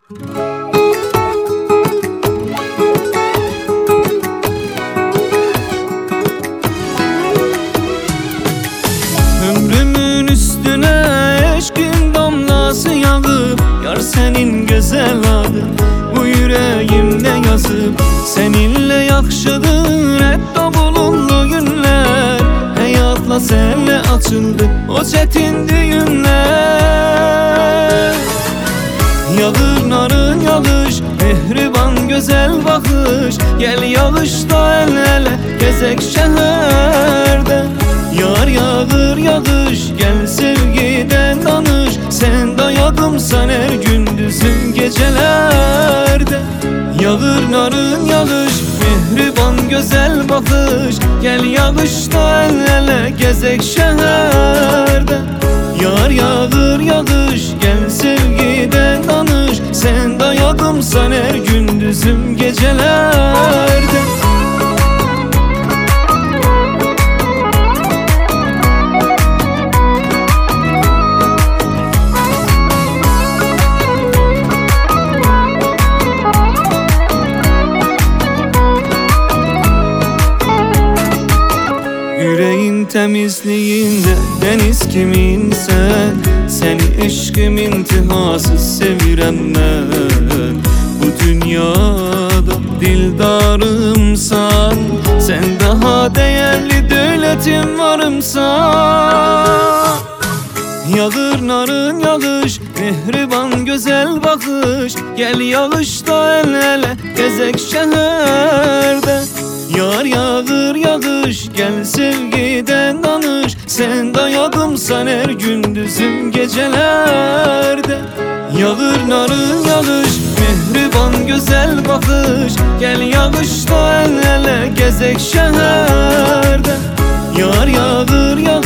Ömrümün üstüne aşkın damlası yağıp, yar senin güzel adın bu yüreğimde yazıp. Seninle yakşıdır hep de bulundu günler, hayatla senle açıldı o çetin düğünler. Yağır narın yağış, mehriban güzel bakış, gel yağışta el ele gezek şehirde. Yar yağır yağış, gel sevgiden danış, sen dayadımsan her gündüzüm gecelerde. Yağır narın yağış, mehriban güzel bakış, gel yağışta el ele gezek şehirde. Yar yağır yağış, gel sevgiden danış, sen dayadımsan her gündüzüm gecelerde. Yüreğin temizliğinde deniz kimin sen? Seni aşkım intihasız sevirem ben. Bu dünyada dildarımsan, sen daha değerli devletim varımsan. Yağır narın yağış, mehriban güzel bakış, gel yağışta el ele gezek şehirde. Yar yağır yağış, gel sevgiden danış, sen dayadımsan her gündüzüm gecelerde. Yağır narın yağış, mehriban güzel bakış, gel yağışta el ele gezek şehirde. Yar yağır yağış,